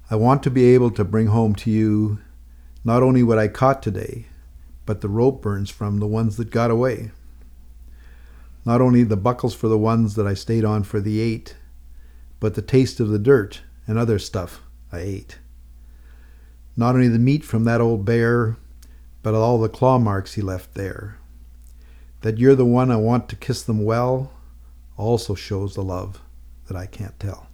I want to be able to bring home to you not only what I caught today, but the rope burns from the ones that got away. Not only the buckles for the ones that I stayed on for the 8, but the taste of the dirt and other stuff I ate. Not only the meat from that old bear, but all the claw marks he left there. That you're the one I want to kiss them well also shows the love that I can't tell.